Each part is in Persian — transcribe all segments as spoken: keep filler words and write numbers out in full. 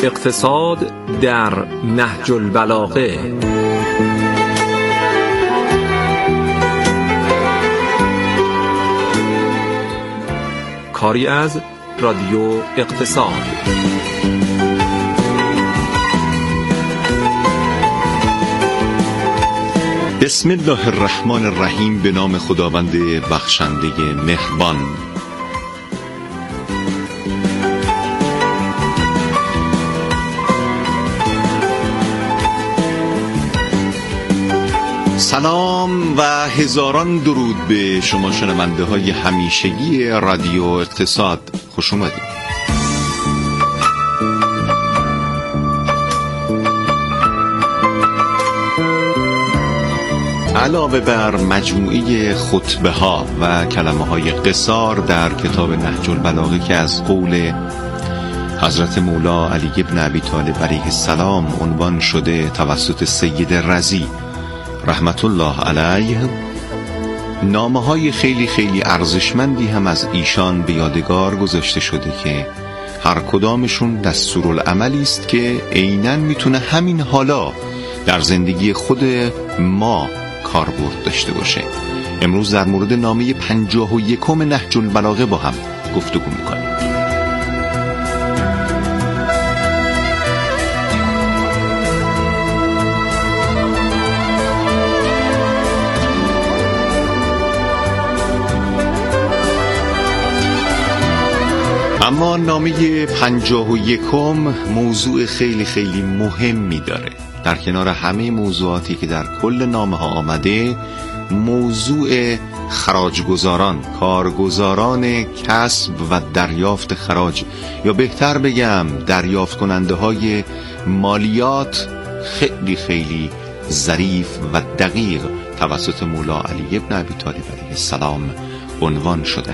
اقتصاد در نهج البلاغه. کاری از رادیو اقتصاد. بسم الله الرحمن الرحیم. به نام خداوند بخشنده مهربان. سلام و هزاران درود به شما شنونده های همیشگی رادیو اقتصاد. خوش اومدید. علاوه بر مجموعه خطبه ها و کلمه های قصار در کتاب نهج البلاغه که از قول حضرت مولا علی بن ابی طالب علیه السلام عنوان شده توسط سید رضی رحمت الله علیه، نامه های خیلی خیلی ارزشمندی هم از ایشان به یادگار گذاشته شده که هر کدامشون دستورالعملی است که عیناً میتونه همین حالا در زندگی خود ما کاربرد داشته باشه. امروز در مورد نامه پنجاه و یکم نهج البلاغه با هم گفتگو میکنیم. اما نامه پنجاه و یکم موضوع خیلی خیلی مهمی داره. در کنار همه موضوعاتی که در کل نامه ها آمده، موضوع خراجگزاران، کارگزاران کسب و دریافت خراج، یا بهتر بگم دریافت کننده های مالیات، خیلی خیلی ظریف و دقیق توسط مولا علی بن ابی طالب علیه السلام عنوان شده.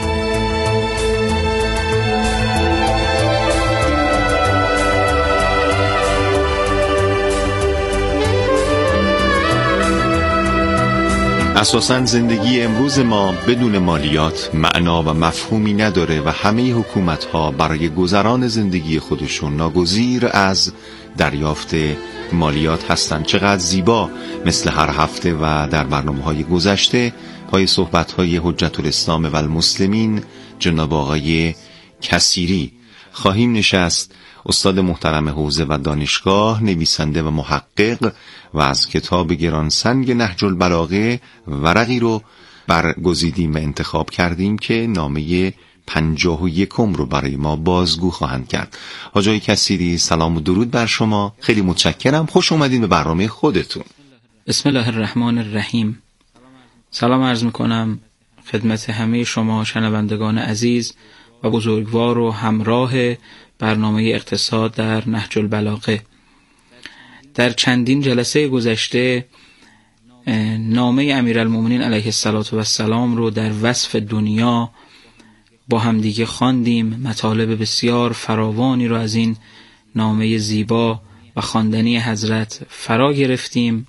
اساساً زندگی امروز ما بدون مالیات معنا و مفهومی نداره و همه حکومت‌ها برای گذران زندگی خودشون ناگزیر از دریافت مالیات هستند. چقدر زیبا مثل هر هفته و در برنامه‌های گذشته پای صحبت‌های حجت الاسلام و المسلمین جناب آقای کثیری خواهیم نشست، استاد محترم حوزه و دانشگاه، نویسنده و محقق، و از کتاب گرانسنگ نهج البلاغه ورقی رو برگزیدیم و انتخاب کردیم که نامه پنجاه و یکم رو برای ما بازگو خواهند کرد. حاجی کثیری، سلام و درود بر شما. خیلی متشکرم. خوش اومدین به برنامه خودتون. بسم الله الرحمن الرحیم. سلام عرض میکنم خدمت همه شما شنوندگان عزیز و بزرگوار و همراه برنامه اقتصاد در نهج البلاغه. در چندین جلسه گذشته نامه امیرالمومنین علیه السلام رو در وصف دنیا با همدیگه خواندیم. مطالب بسیار فراوانی رو از این نامه زیبا و خواندنی حضرت فرا گرفتیم.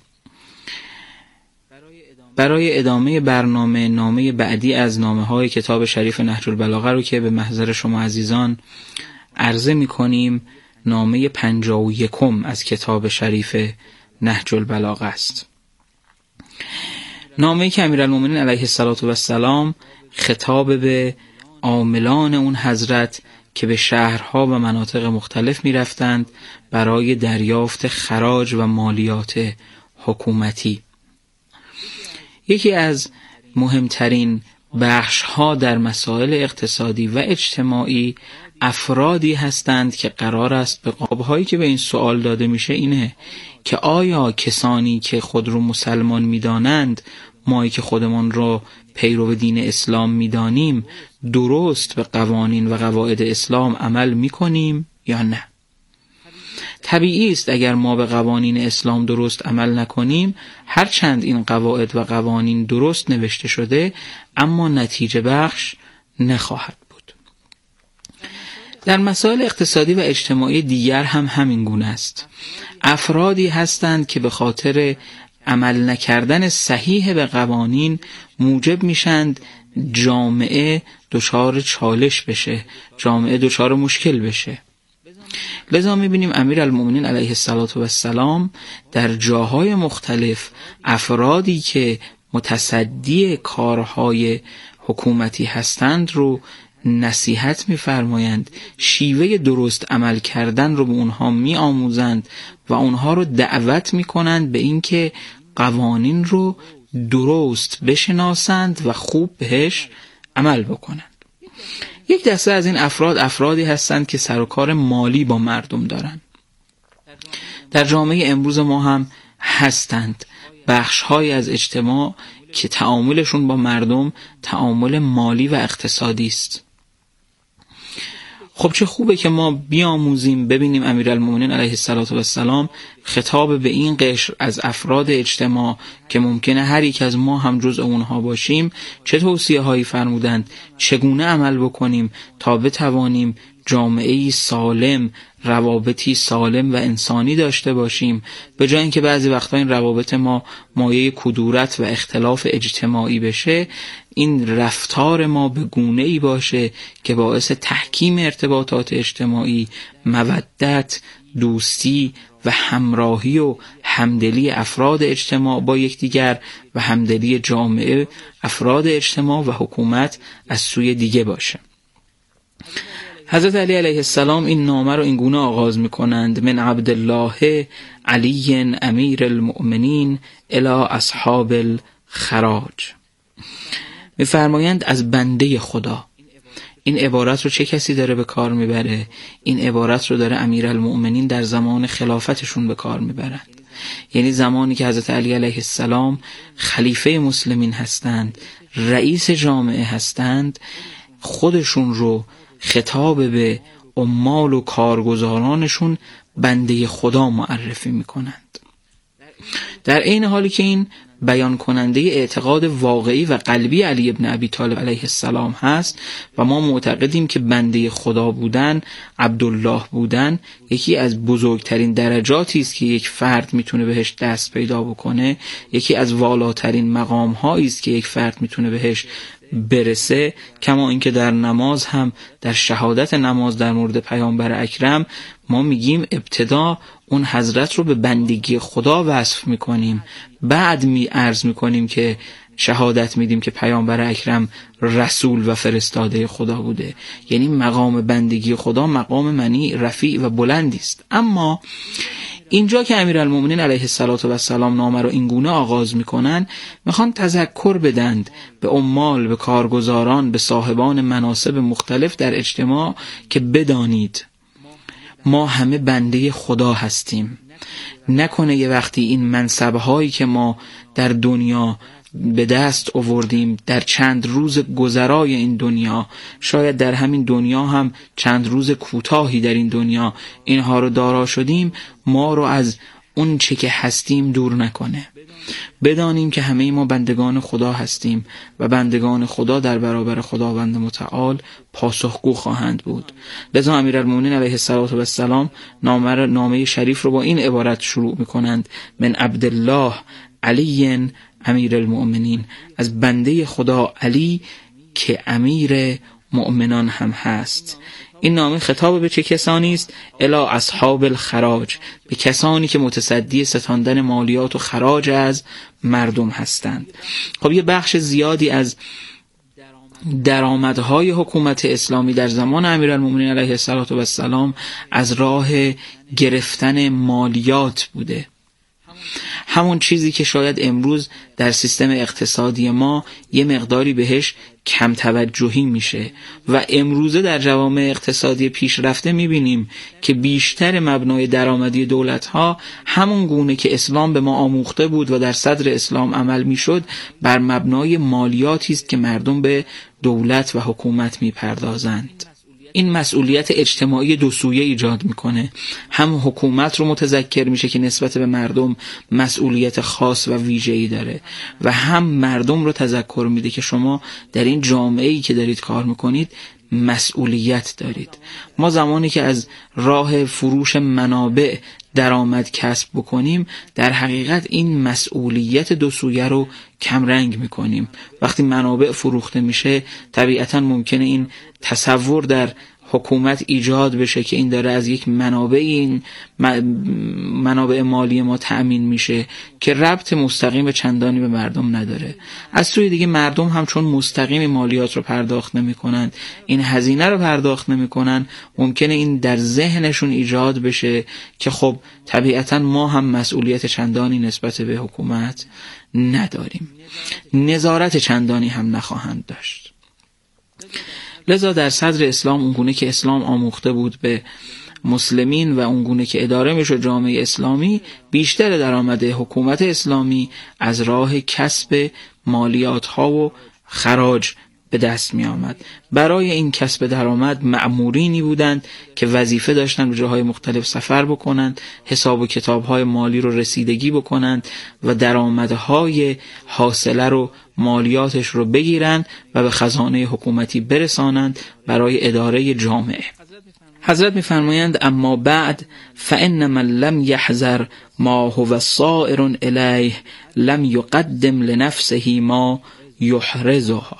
برای ادامه برنامه، نامه بعدی از نامه های کتاب شریف نهج البلاغه رو که به محضر شما عزیزان عرضه می کنیم، نامه پنجاه و یکم از کتاب شریف نهج البلاغه است. نامه‌ای که امیرالمومنین علیه السلام خطاب به عاملان اون حضرت که به شهرها و مناطق مختلف می رفتند برای دریافت خراج و مالیات حکومتی. یکی از مهمترین بخش‌ها در مسائل اقتصادی و اجتماعی افرادی هستند که قرار است به قاب‌هایی که به این سوال داده میشه اینه که آیا کسانی که خود رو مسلمان میدانند، مایی که خودمان رو پیرو دین اسلام میدانیم، درست به قوانین و قواعد اسلام عمل میکنیم یا نه؟ طبیعی است اگر ما به قوانین اسلام درست عمل نکنیم، هرچند این قواعد و قوانین درست نوشته شده، اما نتیجه بخش نخواهد بود. در مسائل اقتصادی و اجتماعی دیگر هم همین گونه است. افرادی هستند که به خاطر عمل نکردن صحیح به قوانین موجب میشند جامعه دچار چالش بشه، جامعه دچار مشکل بشه. لذا می‌بینیم امیرالمومنین علیه السلام در جاهای مختلف افرادی که متصدی کارهای حکومتی هستند رو نصیحت می‌فرمایند، شیوه درست عمل کردن رو به اونها می‌آموزند و اونها رو دعوت می‌کنند به اینکه قوانین رو درست بشناسند و خوب بهش عمل بکنند. یک دسته از این افراد افرادی هستند که سر و کار مالی با مردم دارند. در جامعه امروز ما هم هستند بخش‌هایی از اجتماع که تعاملشون با مردم تعامل مالی و اقتصادی است. خب چه خوبه که ما بیاموزیم، ببینیم امیرالمومنین علیه السلام خطاب به این قشر از افراد اجتماع که ممکنه هر یک از ما هم جزء اونها باشیم چه توصیه هایی فرمودند، چگونه عمل بکنیم تا بتوانیم جامعه‌ای سالم، روابطی سالم و انسانی داشته باشیم، به جای اینکه بعضی وقتا این روابط ما مایه کدورت و اختلاف اجتماعی بشه، این رفتار ما به گونه‌ای باشه که باعث تحکیم ارتباطات اجتماعی، مودت، دوستی و همراهی و همدلی افراد اجتماع با یکدیگر و همدلی جامعه، افراد اجتماع و حکومت از سوی دیگه باشه. حضرت علی علیه السلام این نامه رو این گونه آغاز می‌کنند: من عبدالله علی امیر المؤمنین الی اصحاب الخراج. می‌فرمایند از بنده خدا. این عبارت رو چه کسی داره به کار میبره؟ این عبارت رو داره امیرالمؤمنین در زمان خلافتشون به کار میبرند. یعنی زمانی که حضرت علی علیه السلام خلیفه مسلمین هستند، رئیس جامعه هستند، خودشون رو خطاب به عمال و کارگزارانشون بنده خدا معرفی میکنند. در این حالی که این بیان کننده اعتقاد واقعی و قلبی علی ابن ابی طالب علیه السلام هست و ما معتقدیم که بنده خدا بودن، عبدالله بودن، یکی از بزرگترین درجاتی است که یک فرد میتونه بهش دست پیدا بکنه، یکی از والاترین مقام هایی است که یک فرد میتونه بهش برسه. کما اینکه در نماز هم، در شهادت نماز در مورد پیامبر اکرم ما میگیم ابتدا اون حضرت رو به بندگی خدا وصف میکنیم، بعد می عرض میکنیم که شهادت میدیم که پیامبر اکرم رسول و فرستاده خدا بوده. یعنی مقام بندگی خدا مقام منی رفیع و بلندی است. اما اینجا که امیرالمومنین علیه السلام نامه رو اینگونه آغاز میکنن، میخوان تذکر بدند به عمال، به کارگزاران، به صاحبان مناصب مختلف در اجتماع که بدانید ما همه بنده خدا هستیم. نکنه یه وقتی این منصبهایی که ما در دنیا به دست آوردیم در چند روز گذرای این دنیا، شاید در همین دنیا هم چند روز کوتاهی در این دنیا اینها رو دارا شدیم، ما رو از اون چه که هستیم دور نکنه. بدانیم که همه ما بندگان خدا هستیم و بندگان خدا در برابر خداوند متعال پاسخگو خواهند بود. لذا امیرالمومنین علیه السلام نامه, نامه شریف رو با این عبارت شروع میکنند: من عبدالله علی امیر المؤمنین، از بنده خدا علی که امیر مؤمنان هم هست. این نامه خطاب به چه کسانی است؟ الی اصحاب الخراج، به کسانی که متصدی ستاندن مالیات و خراج از مردم هستند. خب یه بخش زیادی از درآمدهای حکومت اسلامی در زمان امیرالمومنین علیه السلام از راه گرفتن مالیات بوده. همون چیزی که شاید امروز در سیستم اقتصادی ما یه مقداری بهش کم توجهی میشه و امروزه در جوامع اقتصادی پیشرفته میبینیم که بیشتر مبنای درآمدی دولت‌ها همون گونه که اسلام به ما آموخته بود و در صدر اسلام عمل میشد بر مبنای مالیاتی است که مردم به دولت و حکومت میپردازند. این مسئولیت اجتماعی دو سویه ایجاد میکنه. هم حکومت رو متذکر میشه که نسبت به مردم مسئولیت خاص و ویژه‌ای داره و هم مردم رو تذکر میده که شما در این جامعه‌ای که دارید کار میکنید مسئولیت دارید. ما زمانی که از راه فروش منابع درآمد کسب بکنیم در حقیقت این مسئولیت دو سویه رو کم رنگ میکنیم. وقتی منابع فروخته میشه طبیعتا ممکنه این تصور در حکومت ایجاد بشه که این داره از یک منابع این منابع مالی ما تأمین میشه که ربط مستقیم به چندانی به مردم نداره. از سوی دیگه مردم هم چون مستقیم مالیات رو پرداخت نمی کنند، این هزینه رو پرداخت نمی کنند، ممکنه این در ذهنشون ایجاد بشه که خب طبیعتا ما هم مسئولیت چندانی نسبت به حکومت نداریم، نظارت چندانی هم نخواهند داشت. لذا در صدر اسلام، اونگونه که اسلام آموخته بود به مسلمین و اونگونه که اداره میشد جامعه اسلامی، بیشتر درآمد حکومت اسلامی از راه کسب مالیات ها و خراج به دست می آمد. برای این کسب درآمد مأمورینی بودند که وظیفه داشتند به جاهای مختلف سفر بکنند، حساب و کتاب‌های مالی رو رسیدگی بکنند و درآمدهای حاصله رو، مالیاتش رو بگیرند و به خزانه حکومتی برسانند برای اداره جامعه. حضرت می‌فرمایند اما بعد فإن من لم يحذر ما هو صائر الیه لم يقدم لنفسه ما یحرزها.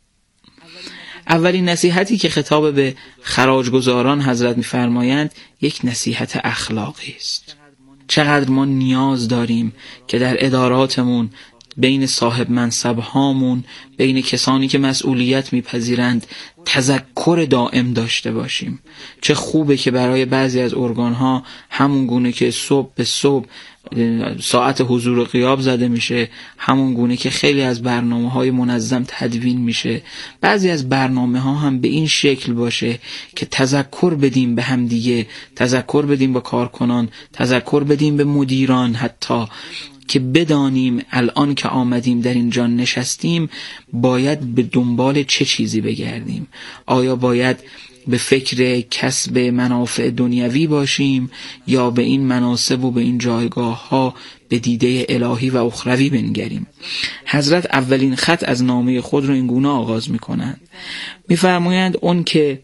اولین نصیحتی که خطاب به خراجگزاران حضرت می‌فرمایند یک نصیحت اخلاقی است. چقدر ما نیاز داریم که در اداراتمون، بین صاحب منصب هامون، بین کسانی که مسئولیت میپذیرند تذکر دائم داشته باشیم. چه خوبه که برای بعضی از ارگان ها همون گونه که صبح به صبح ساعت حضور و غیاب زده میشه، همون گونه که خیلی از برنامه های منظم تدوین میشه، بعضی از برنامه ها هم به این شکل باشه که تذکر بدیم به هم دیگه، تذکر بدیم به کارکنان، تذکر بدیم به مدیران، حتی که بدانیم الان که آمدیم در اینجا نشستیم باید به دنبال چه چیزی بگردیم. آیا باید به فکر کسب منافع دنیوی باشیم یا به این مناصب و به این جایگاه ها به دیده الهی و اخروی بنگریم؟ حضرت اولین خط از نامه خود رو این گونه آغاز می کنند. می فرمایند اون که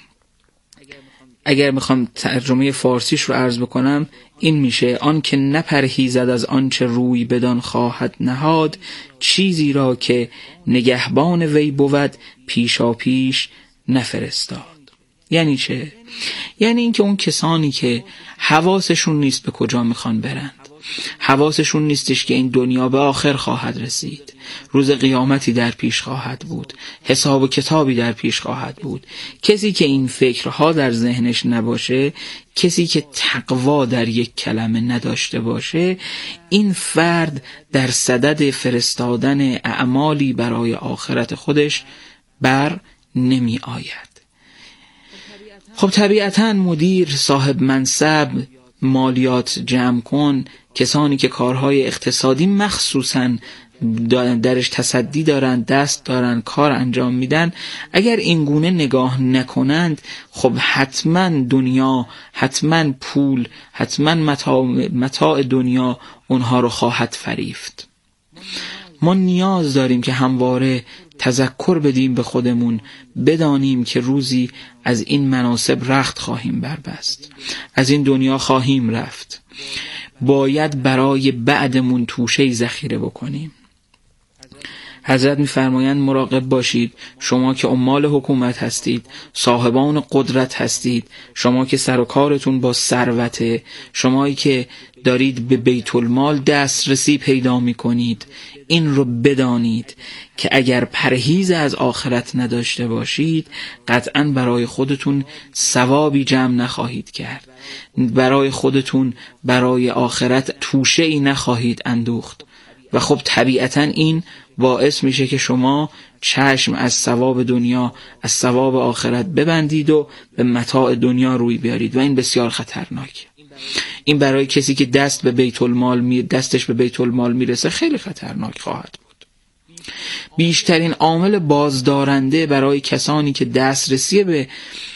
اگر میخوام ترجمه فارسیش رو عرض بکنم این میشه: آن که نپرهیزد از آنچه روی بدان خواهد نهاد، چیزی را که نگهبان وی بود پیشا پیش نفرستاد. یعنی چه؟ یعنی اینکه اون کسانی که حواسشون نیست به کجا میخوان برند، حواسشون نیستش که این دنیا به آخر خواهد رسید، روز قیامتی در پیش خواهد بود، حساب و کتابی در پیش خواهد بود، کسی که این فکرها در ذهنش نباشه، کسی که تقوا در یک کلمه نداشته باشه، این فرد در صدد فرستادن اعمالی برای آخرت خودش بر نمی آید. خب طبیعتاً مدیر، صاحب منصب، مالیات جمع کن، کسانی که کارهای اقتصادی مخصوصاً درش تصدی دارن، دست دارن، کار انجام میدن، اگر این گونه نگاه نکنند خب حتما دنیا، حتما پول، حتما متاع, متاع دنیا اونها رو خواهد فریفت. ما نیاز داریم که همواره تذکر بدیم به خودمون، بدانیم که روزی از این مناصب رخت خواهیم بربست، از این دنیا خواهیم رفت، باید برای بعدمون توشه ذخیره بکنیم. حضرت می‌فرمایند مراقب باشید، شما که عمال حکومت هستید، صاحبان قدرت هستید، شما که سر و کارتون با ثروته، شمایی که دارید به بیت المال دسترسی پیدا می‌کنید، این رو بدانید که اگر پرهیز از آخرت نداشته باشید قطعاً برای خودتون ثوابی جمع نخواهید کرد، برای خودتون برای آخرت توشه‌ای نخواهید اندوخت و خب طبیعتاً این باعث میشه که شما چشم از ثواب دنیا، از ثواب آخرت ببندید و به متاع دنیا روی بیارید و این بسیار خطرناکه. این برای کسی که دست به بیت المال می دستش به بیت المال میرسه خیلی خطرناک خواهد بود. بیشترین عامل بازدارنده برای کسانی که دسترسی به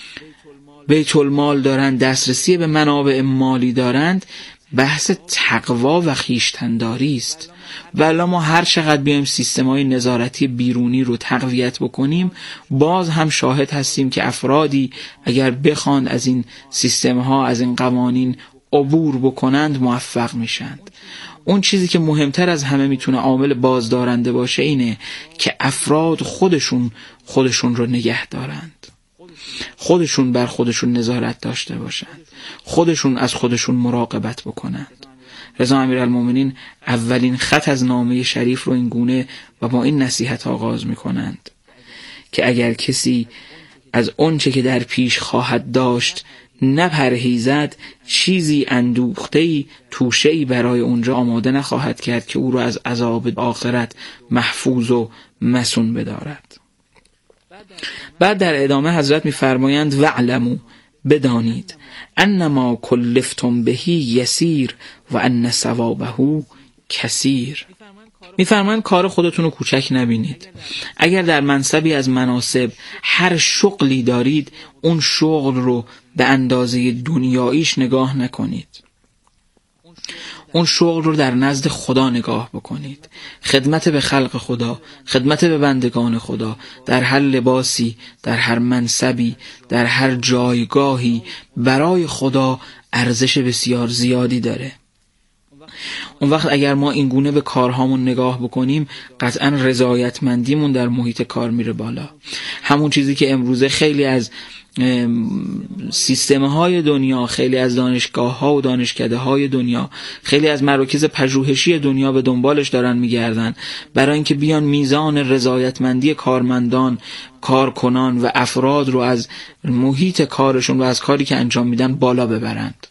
بیت المال دارند، دسترسی به منابع مالی دارند، بحث تقوا و خویشتن‌داری است. ولی ما هر چقدر بیایم سیستم‌های نظارتی بیرونی رو تقویت بکنیم، باز هم شاهد هستیم که افرادی اگر بخواند از این سیستم‌ها، از این قوانین عبور بکنند موفق میشند. اون چیزی که مهمتر از همه میتونه عامل بازدارنده باشه اینه که افراد خودشون خودشون رو نگه دارند. خودشون بر خودشون نظارت داشته باشند، خودشون از خودشون مراقبت بکنند. رضا امیرالمومنین اولین خط از نامه شریف رو این گونه و با این نصیحت آغاز می کنند که اگر کسی از آنچه که در پیش خواهد داشت نپرهیزد، چیزی اندوخته‌ای توشه‌ای برای اونجا آماده نخواهد کرد که او را از عذاب آخرت محفوظ و مسون بدارد. بعد در ادامه حضرت می‌فرمایند وعلموا، بدانید، انما کلفتم بهی یسیر و ان ثوابه کثیر. میفرمایند کار خودتون رو کوچک نبینید. اگر در منصبی از مناصب هر شغلی دارید، اون شغل رو به اندازه دنیاییش نگاه نکنید. اون شغل رو در نزد خدا نگاه بکنید. خدمت به خلق خدا، خدمت به بندگان خدا، در هر لباسی، در هر منصبی، در هر جایگاهی برای خدا ارزش بسیار زیادی داره. اون وقت اگر ما این گونه به کارهامون نگاه بکنیم، قطعا رضایتمندیمون در محیط کار میره بالا. همون چیزی که امروزه خیلی از سیستم های دنیا، خیلی از دانشگاه ها و دانشکده های دنیا، خیلی از مراکز پژوهشی دنیا به دنبالش دارن میگردن، برای اینکه بیان میزان رضایتمندی کارمندان، کارکنان و افراد رو از محیط کارشون و از کاری که انجام میدن بالا ببرند.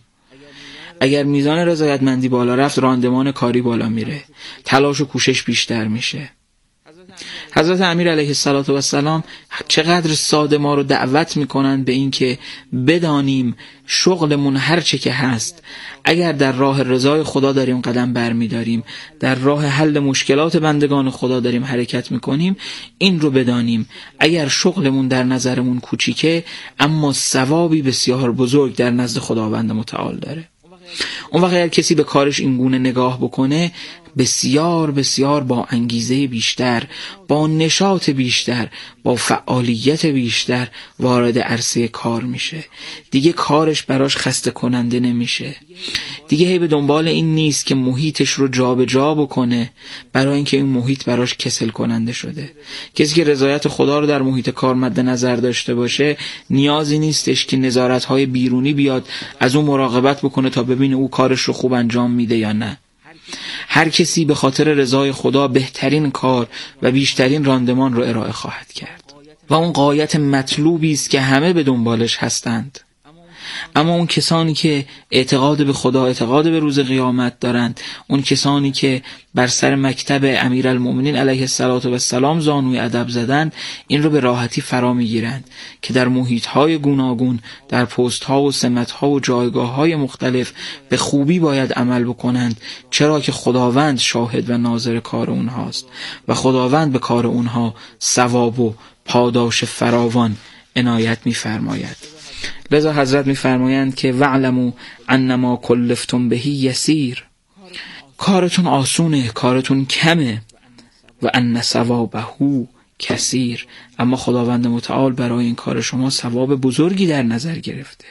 اگر میزان رضایتمندی بالا رفت، راندمان کاری بالا میره، تلاش و کوشش بیشتر میشه. حضرت امیر علیه السلام چقدر ساده ما رو دعوت میکنن به این که بدانیم شغلمون هر چه که هست، اگر در راه رضای خدا داریم قدم برمیداریم، در راه حل مشکلات بندگان خدا داریم حرکت میکنیم، این رو بدانیم اگر شغلمون در نظرمون کوچیکه، اما ثوابی بسیار بزرگ در نزد خداوند متعال داره. اون وقت اگر کسی به کارش این گونه نگاه بکنه، بسیار بسیار با انگیزه بیشتر، با نشاط بیشتر، با فعالیت بیشتر وارد عرصه کار میشه. دیگه کارش براش خسته کننده نمیشه. دیگه هی به دنبال این نیست که محیطش رو جا به جا بکنه، برای اینکه این محیط براش کسل کننده شده. کسی که رضایت خدا رو در محیط کار مد نظر داشته باشه، نیازی نیستش که نظارت‌های بیرونی بیاد از اون مراقبت بکنه تا ببینه او کارش رو خوب انجام میده یا نه. هر کسی به خاطر رضای خدا بهترین کار و بیشترین راندمان رو ارائه خواهد کرد و اون غایت مطلوبی است که همه به دنبالش هستند. اما اون کسانی که اعتقاد به خدا، اعتقاد به روز قیامت دارند، اون کسانی که بر سر مکتب امیرالمومنین علیه السلام زانوی ادب زدند، این رو به راحتی فرا میگیرند که در محیط‌های گوناگون، در پست‌ها و سمت‌ها و جایگاه‌های مختلف به خوبی باید عمل بکنند، چرا که خداوند شاهد و ناظر کار اونهاست و خداوند به کار اونها ثواب و پاداش فراوان عنایت می‌فرماید. لذا حضرت می‌فرمایند که وعلموا انما کلفتم بهی یسیر، کارتون آسونه، کارتون کمه، و ان ثوابه کثیر، اما خداوند متعال برای این کار شما ثواب بزرگی در نظر گرفته.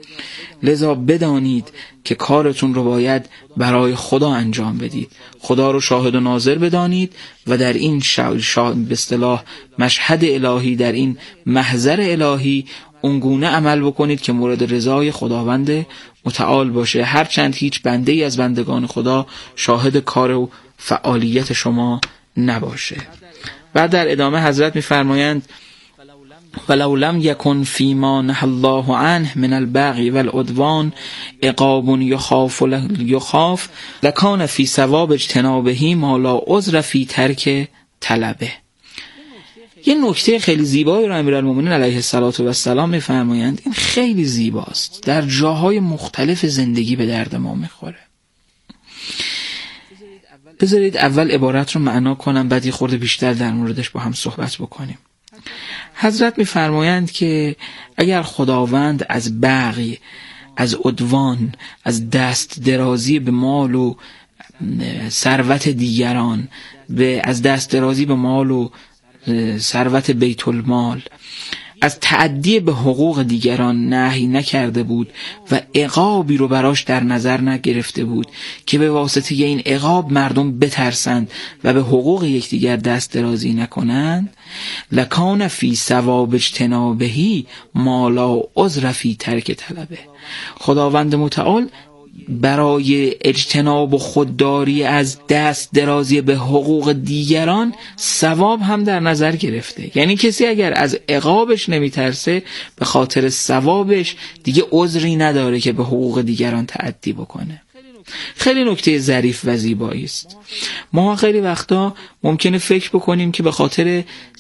لذا بدانید که کارتون رو باید برای خدا انجام بدید، خدا رو شاهد و ناظر بدانید و در این شا... شا... به اصطلاح مشهد الهی، در این محضر الهی اونگونه عمل بکنید که مورد رضای خداوند متعال باشه، هرچند هیچ بنده ای از بندگان خدا شاهد کار و فعالیت شما نباشه. بعد در ادامه حضرت می‌فرمایند ولو لم یکن فیما نهى الله عنه من البغي والعدوان عقاب یخاف یخاف لکان فی ثواب اجتنابه ما لا عذر فی ترک طلبه. یه نکته خیلی زیبایی رو امیرالمومنین علیه السلام می‌فرمایند، این خیلی زیباست، در جاهای مختلف زندگی به درد ما می‌خوره. بذارید اول عبارت رو معنا کنم، بعد یه خورده بیشتر در موردش با هم صحبت بکنیم. حضرت می‌فرمایند که اگر خداوند از بغی، از عدوان، از دست درازی به مال و ثروت دیگران، به از دست درازی به مال و ثروت بیت المال، از تعدی به حقوق دیگران نهی نکرده بود و عقابی رو براش در نظر نگرفته بود که به واسطه این عقاب مردم بترسند و به حقوق یکدیگر دست درازی نکنند، لکان فی ثواب اجتنابهی ما لا عذر فی ترک طلبه. خداوند متعال برای اجتناب و خودداری از دست درازی به حقوق دیگران ثواب هم در نظر گرفته. یعنی کسی اگر از عقابش نمیترسه به خاطر ثوابش دیگه عذری نداره که به حقوق دیگران تعدی بکنه. خیلی نکته ظریف و زیبایی است. ما خیلی وقتا ممکنه فکر بکنیم که به خاطر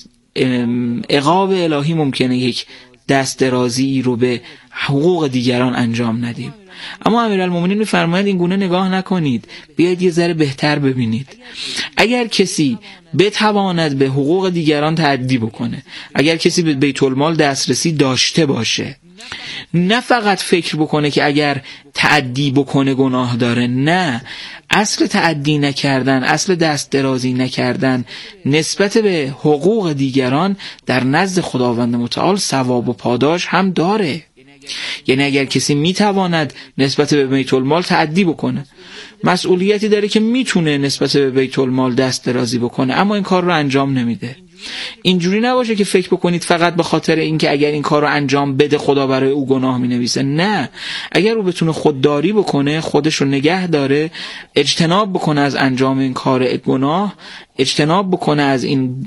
عقاب الهی ممکنه یک دست درازی رو به حقوق دیگران انجام ندیم، اما امیرالمومنین می‌فرماید این گونه نگاه نکنید، بیاید یه ذره بهتر ببینید. اگر کسی بتواند به حقوق دیگران تعدی بکنه، اگر کسی به بیت المال دسترسی داشته باشه، نه فقط فکر بکنه که اگر تعدی بکنه گناه داره، نه، اصل تعدی نکردن، اصل دست درازی نکردن نسبت به حقوق دیگران در نزد خداوند متعال ثواب و پاداش هم داره. یعنی اگر کسی میتواند نسبت به بیت المال تعدی بکنه، مسئولیتی داره که میتونه نسبت به بیت المال دست درازی بکنه، اما این کار رو انجام نمیده. اینجوری نباشه که فکر بکنید فقط به خاطر اینکه اگر این کار رو انجام بده خدا برای او گناه مینویسه. نه، اگر او بتونه خودداری بکنه، خودش رو نگه داره، اجتناب بکنه از انجام این کار گناه، اجتناب بکنه از این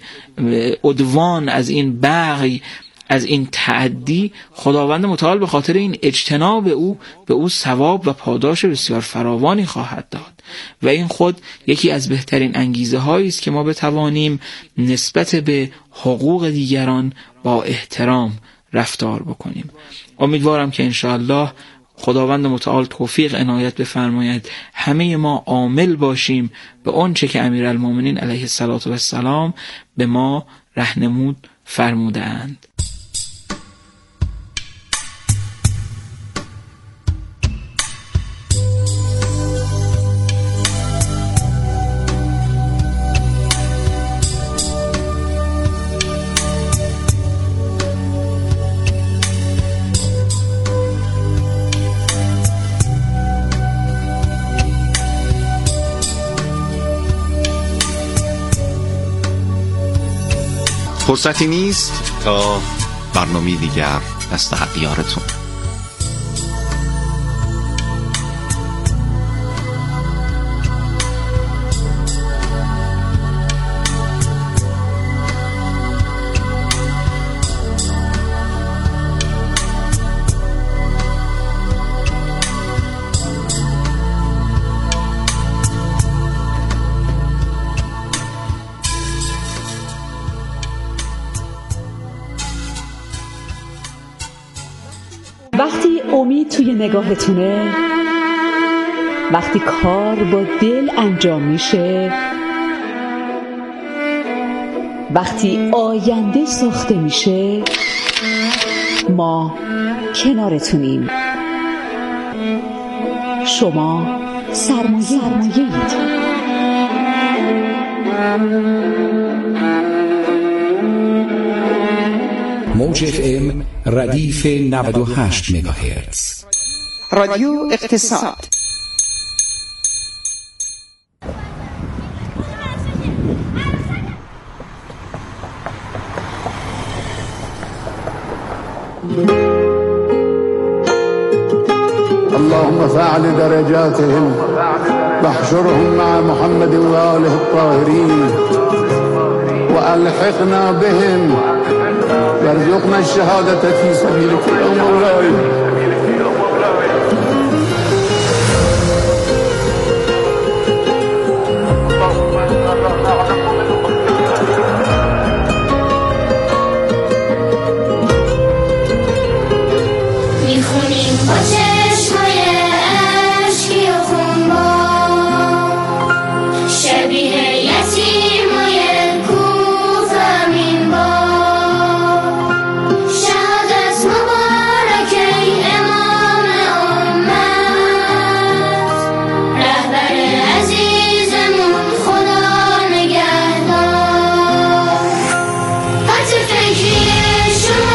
عدوان، از این بغی، از این تعدی، خداوند متعال به خاطر این اجتناب او به او ثواب و پاداش بسیار فراوانی خواهد داد و این خود یکی از بهترین انگیزه هایی است که ما بتوانیم نسبت به حقوق دیگران با احترام رفتار بکنیم. امیدوارم که انشاءالله خداوند متعال توفیق عنایت بفرماید همه ما عامل باشیم به آنچه که امیرالمومنین علیه الصلاة و السلام به ما راهنمود فرمودند. فرصتی نیست تا برنامه دیگر دست اختیارتون. وقتی امید توی نگاهتونه، وقتی کار با دل انجام میشه، وقتی آینده ساخته میشه، ما کنارتونیم. شما سرمایه سرمایه‌اید. موج اف ام ردیف نود و هشت مگاهرتز، رادیو اقتصاد. اللهم فاعل درجاتهم واحشرهم مع محمد وآله الطاهرين وألحقنا بهم وارزقنا الشهادة في سبيلك يا مولاي. Sure.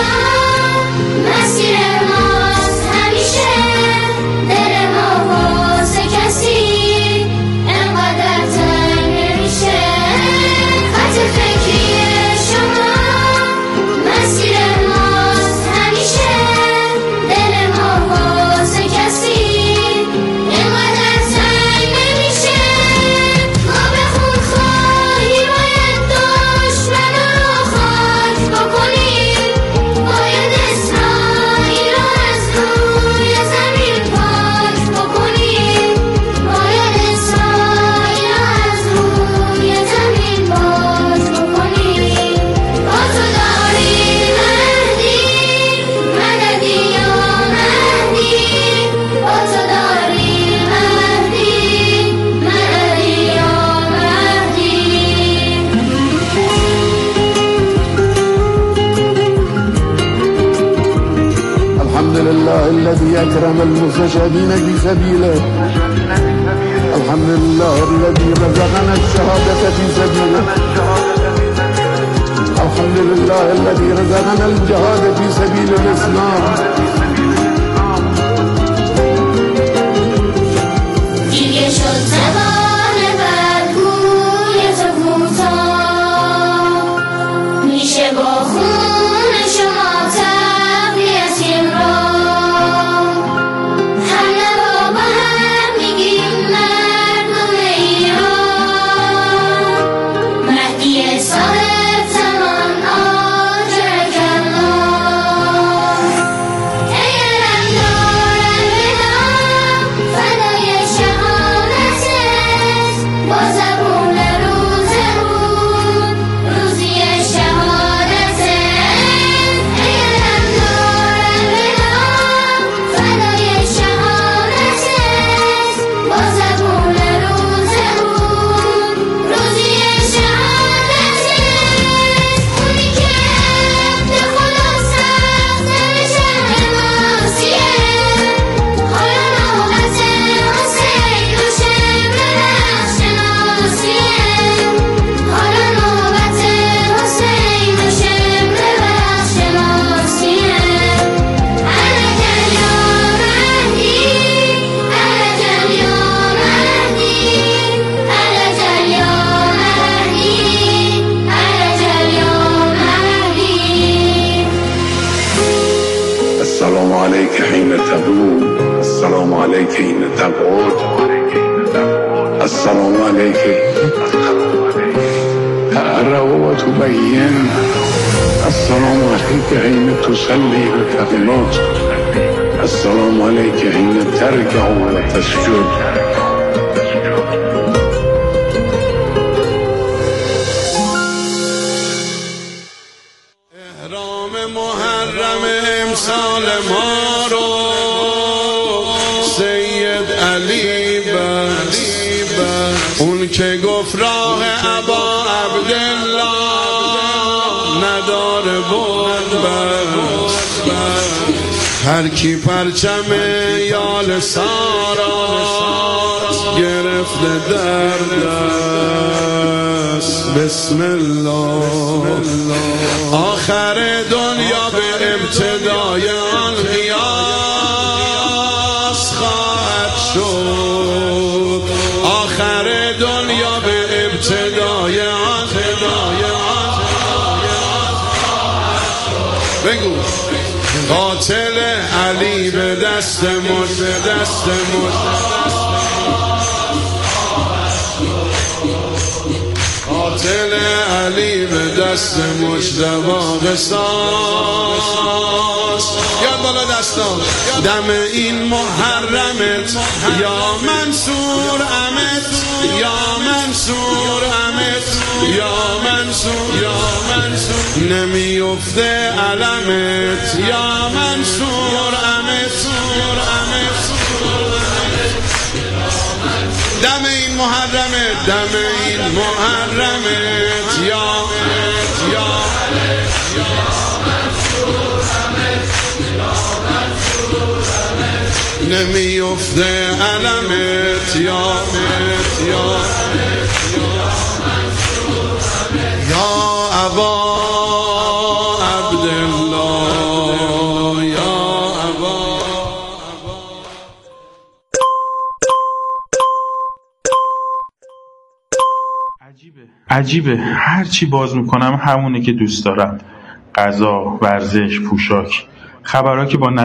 الحمد لله الذي أكرم المستشهدين في سبيله الحمد لله الذي رزقنا الشهادة في سبيله الحمد لله الذي رزقنا الجهاد في سبيل الإسلام السلام عليك حين تبول السلام عليك حين تقعد السلام عليك تقرأ وتبين السلام عليك حين تصلي وتقنط السلام عليك حين تركع وتسجد محرم امسال ما رو سید علی بس اون که گفت راه ابا عبدالله نداره بود بس هر کی پرچم یال سارا گرفته در دست بسم الله آخر دنیا به ابتدای آن قیاس خواهد شد آخر دنیا به ابتدای آن بگو قاتل علی به دست مرد دست مرد قاتل علی به دست مجتبی قصاص یاد بالا دستان دم این محرمت یا منصور امت یا منصور امت یا منصور یا منصور نمیفته علمت یا منصور امت امت دم این محرمت دم این محرمت یا یا نمیفته علمت یا یا یا ابا عبدالله یا ابا عجیبه عجیبه هر چی باز میکنم همونه که دوست دارم غذا، ورزش، پوشاک خبرها که با